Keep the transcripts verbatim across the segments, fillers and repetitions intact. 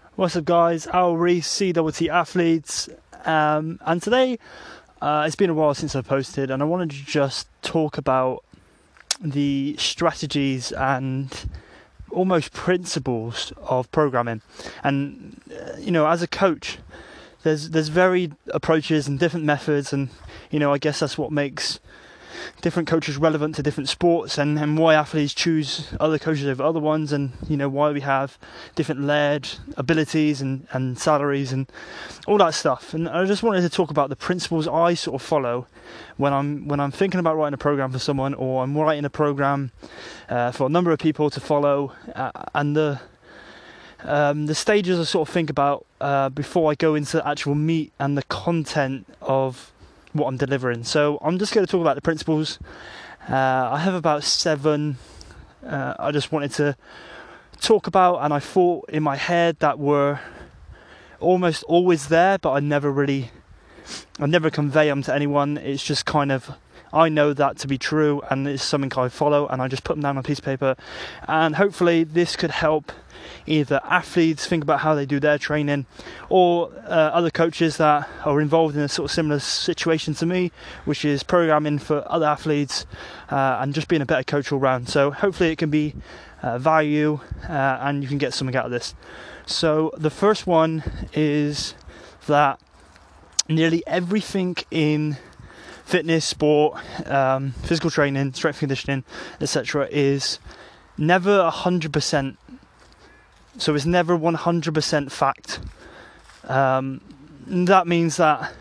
What's up, guys? Al Reese, C T T Athletes, um, and today uh, it's been a while since I posted, and I wanted to just talk about the strategies and almost principles of programming. And uh, you know, as a coach, there's there's varied approaches and different methods, and you know, I guess that's what makes different coaches relevant to different sports, and, and why athletes choose other coaches over other ones, and you know, why we have different layered abilities and, and salaries and all that stuff. And I just wanted to talk about the principles I sort of follow when I'm when I'm thinking about writing a program for someone, or I'm writing a program uh, for a number of people to follow, uh, and the um, the stages I sort of think about uh, before I go into the actual meat and the content of what I'm delivering. So I'm just going to talk about the principles. Uh, I have about seven uh, I just wanted to talk about, and I thought in my head that were almost always there, but I never really, I never convey them to anyone. It's just kind of, I know that to be true, and it's something I follow, and I just put them down on a piece of paper. And hopefully this could help either athletes think about how they do their training, or uh, other coaches that are involved in a sort of similar situation to me, which is programming for other athletes uh, and just being a better coach all round. So hopefully it can be uh, value uh, and you can get something out of this. So the first one is that nearly everything in fitness, sport, um, physical training, strength and conditioning, et cetera is never one hundred percent. So it's never one hundred percent fact. Um, that means that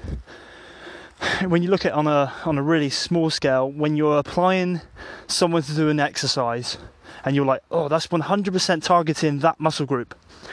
when you look at it on a on a really small scale, when you're applying someone to do an exercise, and you're like, oh, that's one hundred percent targeting that muscle group,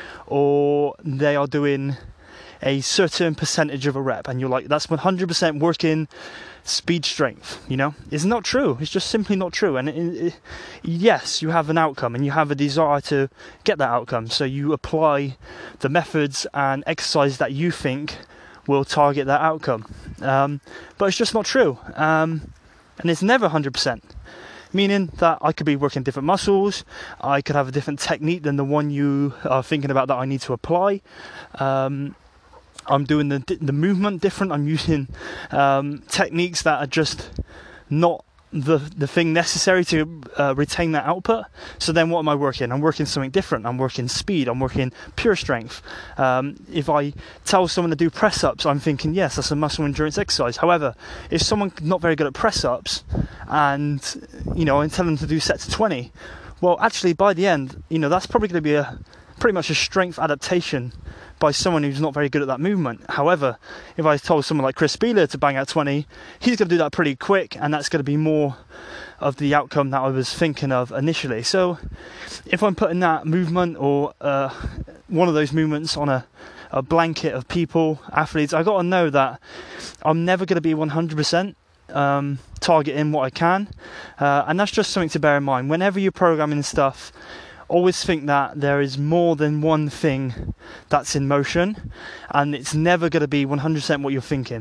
or they are doing a certain percentage of a rep, and you're like, that's one hundred percent working speed strength, you know, it's not true. It's just simply not true. And it, it, yes, you have an outcome and you have a desire to get that outcome, so you apply the methods and exercise that you think will target that outcome, um, but it's just not true. Um, and it's never one hundred percent, meaning that I could be working different muscles, I could have a different technique than the one you are thinking about that I need to apply. um, I'm doing the the movement different. I'm using um, techniques that are just not the the thing necessary to uh, retain that output. So then what am I working? I'm working something different. I'm working speed. I'm working pure strength. Um, if I tell someone to do press-ups, I'm thinking, yes, that's a muscle endurance exercise. However, if someone's not very good at press-ups, and you know, I tell them to do sets of twenty, well, actually by the end, you know, that's probably going to be a pretty much a strength adaptation by someone who's not very good at that movement. However, if I told someone like Chris Spealler to bang out twenty, he's going to do that pretty quick, and that's going to be more of the outcome that I was thinking of initially. So if I'm putting that movement, or uh, one of those movements, on a, a blanket of people, athletes, I've got to know that I'm never going to be one hundred percent um, targeting what I can, uh, and that's just something to bear in mind. Whenever you're programming stuff, always think that there is more than one thing that's in motion, and it's never going to be one hundred percent what you're thinking.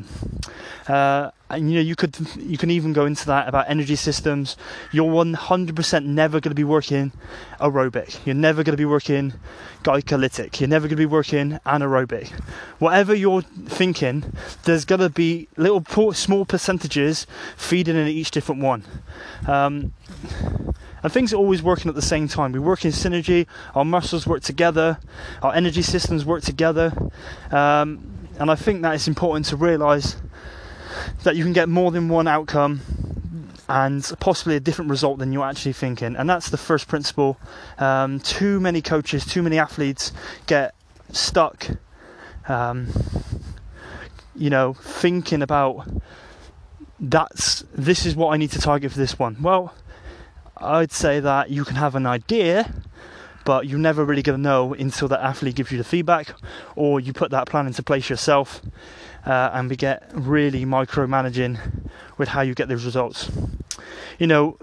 Uh, and you know, you could you can even go into that about energy systems. You're one hundred percent never going to be working aerobic. You're never going to be working glycolytic. You're never going to be working anaerobic. Whatever you're thinking, there's going to be little small percentages feeding in each different one. Um, And things are always working at the same time. We work in synergy, our muscles work together, our energy systems work together. Um, and I think that it's important to realise that you can get more than one outcome and possibly a different result than you're actually thinking. And that's the first principle. Um, too many coaches, too many athletes get stuck, um, you know, thinking about, that's this is what I need to target for this one. Well, I'd say that you can have an idea, but you're never really going to know until that athlete gives you the feedback, or you put that plan into place yourself, uh, and we get really micromanaging with how you get those results. You know,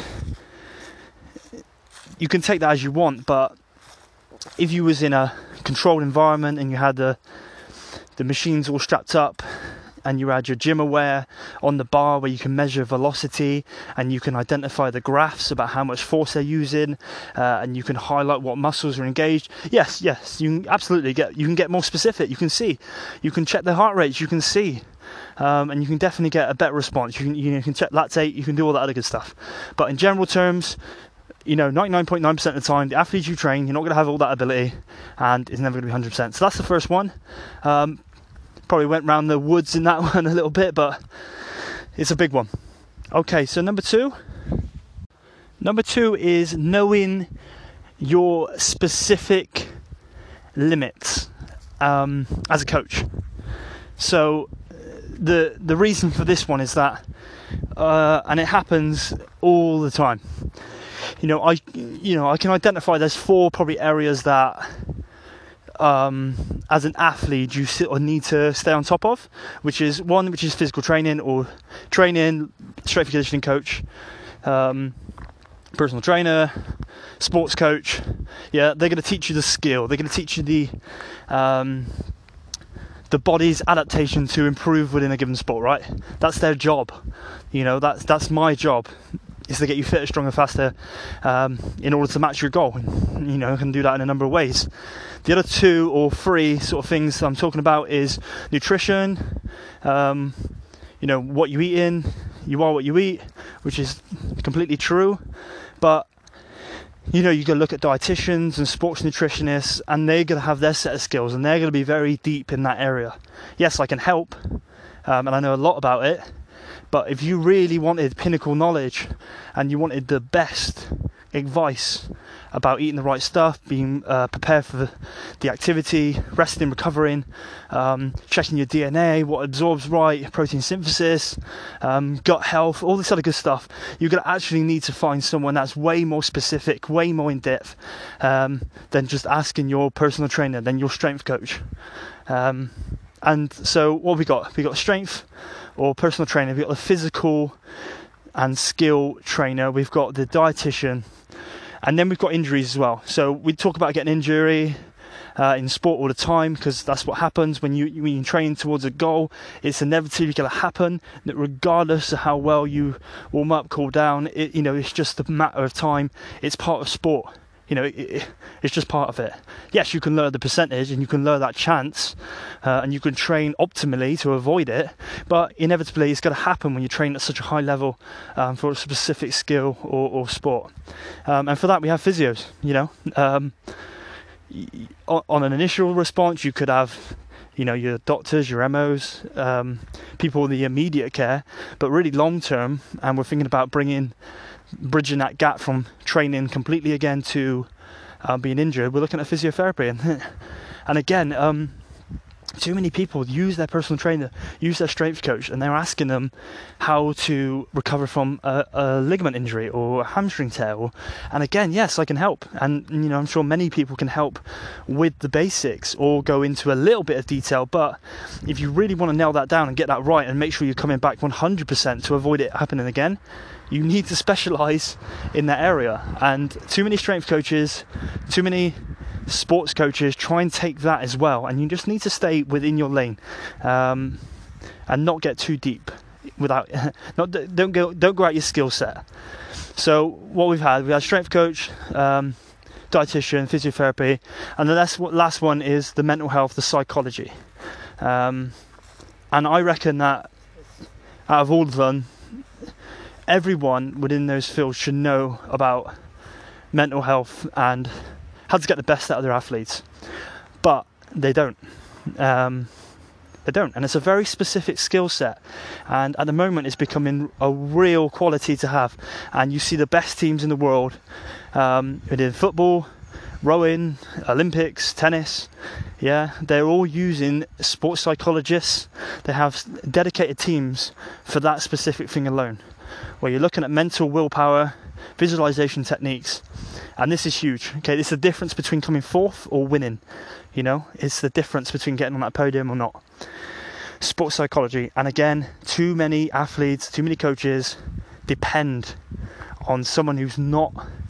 you can take that as you want, but if you was in a controlled environment and you had the the machines all strapped up, and you add your gym aware on the bar where you can measure velocity and you can identify the graphs about how much force they're using, uh, and you can highlight what muscles are engaged. Yes, yes, you can absolutely get, you can get more specific. You can see, you can check their heart rates, you can see, um, and you can definitely get a better response. You can, you can check lactate, you can do all that other good stuff. But in general terms, you know, ninety-nine point nine percent of the time, the athletes you train, you're not going to have all that ability, and it's never going to be one hundred percent. So that's the first one. Um, probably went round the woods in that one a little bit, but it's a big one. Okay, so number two. Number two is knowing your specific limits um, as a coach. So the the reason for this one is that, uh, and it happens all the time. You know, I you know I can identify there's four probably areas that, um, as an athlete, you sit or need to stay on top of, which is one, which is physical training or training, strength and conditioning coach, um, personal trainer, sports coach. Yeah, they're going to teach you the skill. They're going to teach you the um, the body's adaptation to improve within a given sport. Right? That's their job. You know, that's that's my job. Is to get you fitter, stronger, faster, um, in order to match your goal. And, you know, I can do that in a number of ways. The other two or three sort of things I'm talking about is nutrition. Um, you know, what you eat in, you are what you eat, which is completely true. But you know, you can look at dietitians and sports nutritionists, and they're going to have their set of skills, and they're going to be very deep in that area. Yes, I can help, um, and I know a lot about it. But if you really wanted pinnacle knowledge and you wanted the best advice about eating the right stuff, being uh, prepared for the, the activity, resting, recovering, um, checking your D N A, what absorbs right, protein synthesis, um, gut health, all this other good stuff, you're going to actually need to find someone that's way more specific, way more in depth, um, than just asking your personal trainer, than your strength coach. Um, and so what have we got? We got strength or personal trainer, we've got the physical and skill trainer, we've got the dietitian, and then we've got injuries as well. So we talk about getting injury uh, in sport all the time, because that's what happens when you when you train towards a goal. It's inevitably going to happen, that regardless of how well you warm up, cool down, it, you know, it's just a matter of time. It's part of sport. You know, it, it, it's just part of it. Yes, you can lower the percentage and you can lower that chance, uh, and you can train optimally to avoid it, but inevitably it's going to happen when you train at such a high level um, for a specific skill or, or sport. Um, and for that we have physios, you know. Um, on, on an initial response you could have, you know, your doctors, your M Os, um, people in the immediate care, but really long term, and we're thinking about bringing bridging that gap from training completely again to uh, being injured, we're looking at physiotherapy. And and again, um, too many people use their personal trainer, use their strength coach, and they're asking them how to recover from a, a ligament injury or a hamstring tear. Or, and again, yes, I can help. And, you know, I'm sure many people can help with the basics or go into a little bit of detail. But if you really want to nail that down and get that right and make sure you're coming back one hundred percent to avoid it happening again, you need to specialise in that area. And too many strength coaches, too many sports coaches try and take that as well, and you just need to stay within your lane, um, and not get too deep without not don't go don't go out your skill set. So what we've had, we had strength coach, um, dietitian, physiotherapy, and the last last one is the mental health, the psychology. Um, and I reckon that out of all of them, everyone within those fields should know about mental health and how to get the best out of their athletes, but they don't. Um, they don't, and it's a very specific skill set, and at the moment it's becoming a real quality to have. And you see the best teams in the world, um, within football, rowing, Olympics, tennis, yeah, they're all using sports psychologists. They have dedicated teams for that specific thing alone, where you're looking at mental willpower, visualization techniques. And this is huge. Okay, this is the difference between coming fourth or winning. You know, it's the difference between getting on that podium or not. Sports psychology. And again, too many athletes, too many coaches depend on someone who's not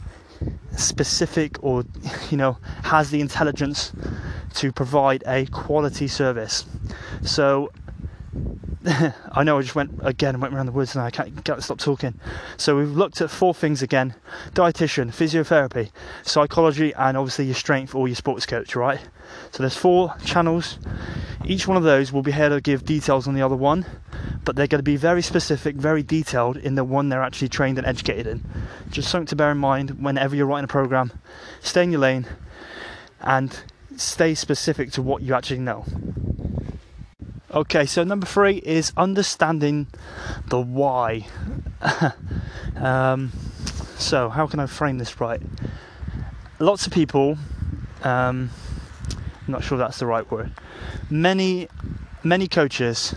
specific or, you know, has the intelligence to provide a quality service. So I know I just went again went around the woods and I can't, can't stop talking. So we've looked at four things again: dietitian, physiotherapy, psychology, and obviously your strength or your sports coach, right? So there's four channels. Each one of those will be here to give details on the other one, but they're going to be very specific, very detailed in the one they're actually trained and educated in. Just something to bear in mind whenever you're writing a program. Stay in your lane and stay specific to what you actually know. Okay, so number three is understanding the why. um, so how can I frame this right? Lots of people, um, I'm not sure that's the right word, many, many coaches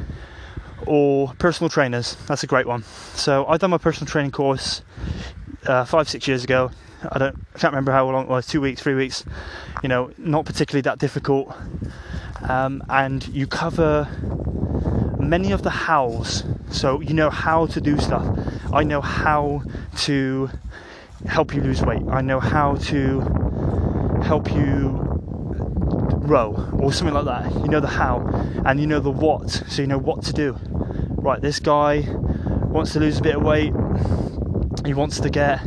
or personal trainers, that's a great one. So I've done my personal training course uh, five, six years ago. I don't, I can't remember how long it was, two weeks, three weeks, you know, not particularly that difficult. Um, and you cover many of the hows. So you know how to do stuff. I know how to help you lose weight. I know how to help you row or something like that. You know the how and you know the what. So you know what to do. Right, this guy wants to lose a bit of weight. He wants to get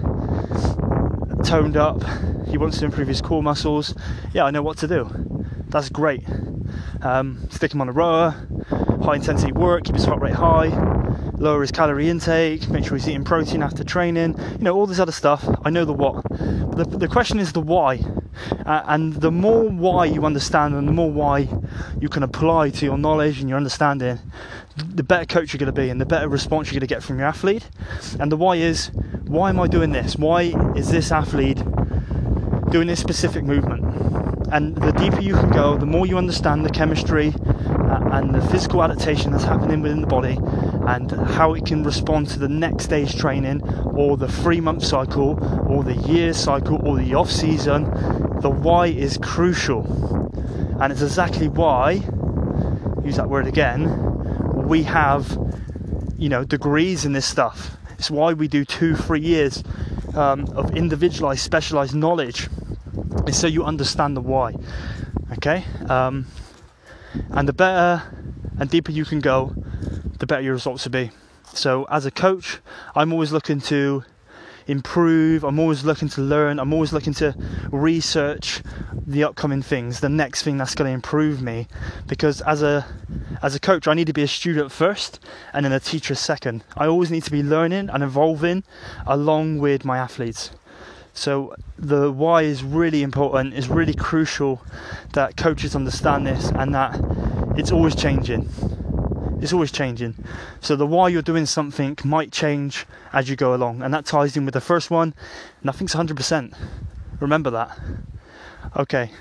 toned up. He wants to improve his core muscles. Yeah, I know what to do. That's great. Um, stick him on a rower, high intensity work, keep his heart rate high, lower his calorie intake, make sure he's eating protein after training, you know, all this other stuff. I know the what. But the, the question is the why. Uh, and the more why you understand and the more why you can apply to your knowledge and your understanding, the better coach you're going to be and the better response you're going to get from your athlete. And the why is, why am I doing this? Why is this athlete doing this specific movement? And the deeper you can go, the more you understand the chemistry uh, and the physical adaptation that's happening within the body and how it can respond to the next day's training or the three-month cycle or the year cycle or the off-season. The why is crucial. And it's exactly why, use that word again, we have, you know, degrees in this stuff. It's why we do two, three years um, of individualized, specialized knowledge. It's so you understand the why. Okay? Um, and the better and deeper you can go, the better your results will be. So as a coach, I'm always looking to improve, I'm always looking to learn, I'm always looking to research the upcoming things, the next thing that's going to improve me. Because as a as a coach, I need to be a student first and then a teacher second. I always need to be learning and evolving along with my athletes. So the why is really important, is really crucial that coaches understand this and that it's always changing. It's always changing. So the why you're doing something might change as you go along. And that ties in with the first one. Nothing's one hundred percent. Remember that. Okay.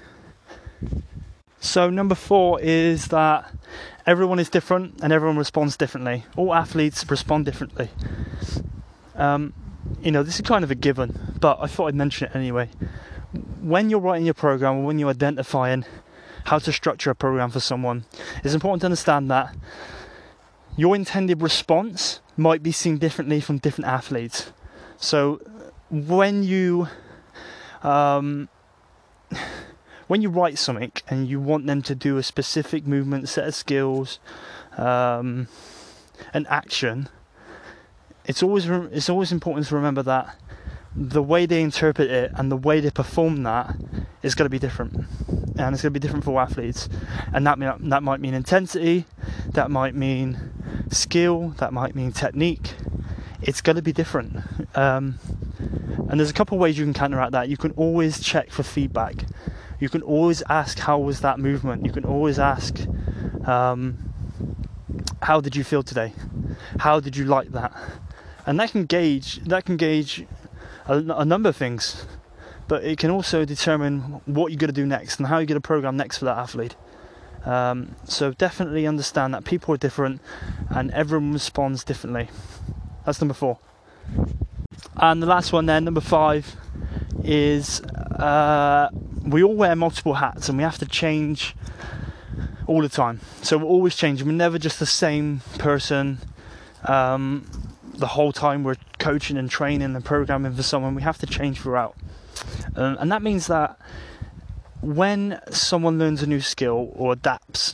So number four is that everyone is different and everyone responds differently. All athletes respond differently. Um, you know, this is kind of a given, but I thought I'd mention it anyway. When you're writing your program or when you're identifying how to structure a program for someone, it's important to understand that your intended response might be seen differently from different athletes. So when you um, when you write something and you want them to do a specific movement, set of skills, um, an action, it's always it's always important to remember that the way they interpret it and the way they perform that is going to be different, and it's going to be different for athletes. And that mean, that might mean intensity, that might mean skill, that might mean technique. It's going to be different. Um, and there's a couple of ways you can counteract that. You can always check for feedback. You can always ask, how was that movement? You can always ask, um, how did you feel today? How did you like that? And that can gauge that can gauge a, a number of things, but it can also determine what you're going to do next and how you're going to program next for that athlete. Um, so definitely understand that people are different and everyone responds differently. That's number four. And the last one then, number five, is uh, we all wear multiple hats and we have to change all the time. So we're always changing. We're never just the same person um, the whole time we're coaching and training and programming for someone. We have to change throughout. Um, and that means that when someone learns a new skill or adapts,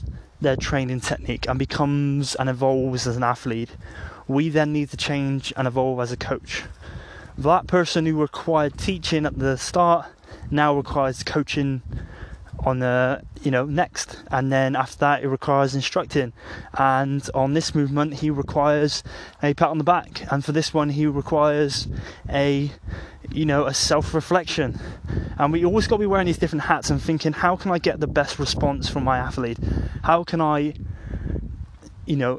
their training technique and becomes and evolves as an athlete, we then need to change and evolve as a coach. That person who required teaching at the start now requires coaching on the, you know, next, and then after that it requires instructing, and on this movement he requires a pat on the back, and for this one he requires a, you know, a self-reflection. And we always got to be wearing these different hats and thinking, how can I get the best response from my athlete? How can I, you know,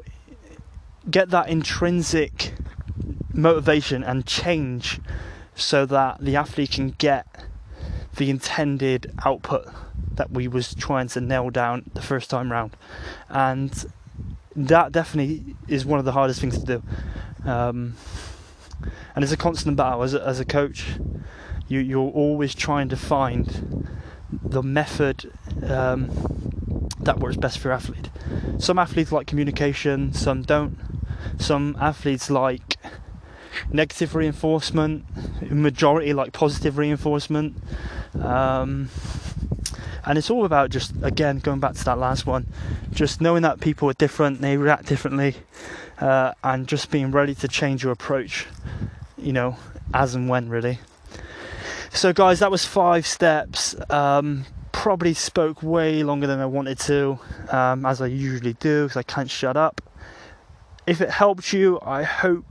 get that intrinsic motivation and change so that the athlete can get the intended output that we was trying to nail down the first time round. And that definitely is one of the hardest things to do, um, and it's a constant battle as a, as a coach. You, you're always trying to find the method um, that works best for your athlete. Some athletes like communication, some don't. Some athletes like negative reinforcement, majority like positive reinforcement, um, and it's all about just, again, going back to that last one, just knowing that people are different, they react differently, uh, and just being ready to change your approach, you know, as and when, really. So guys, that was five steps. Um, probably spoke way longer than I wanted to, um, as I usually do, because I can't shut up. If it helped you, I hope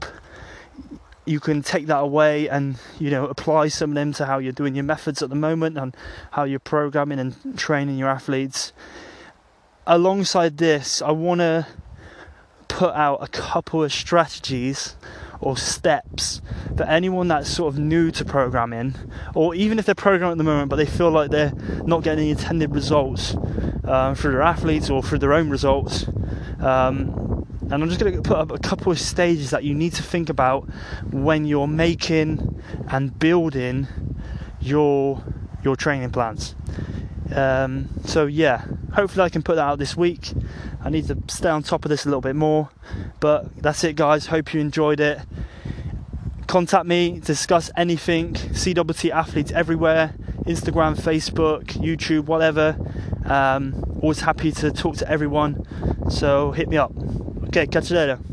you can take that away and, you know, apply some of them to how you're doing your methods at the moment and how you're programming and training your athletes. Alongside this, I want to put out a couple of strategies or steps for anyone that's sort of new to programming, or even if they're programming at the moment but they feel like they're not getting the intended results um, through their athletes or through their own results. Um, And I'm just going to put up a couple of stages that you need to think about when you're making and building your your training plans. Um, so yeah, hopefully I can put that out this week. I need to stay on top of this a little bit more. But that's it, guys. Hope you enjoyed it. Contact me, discuss anything. C T T Athletes everywhere. Instagram, Facebook, YouTube, whatever. Um, always happy to talk to everyone. So hit me up. Okay, catch you later.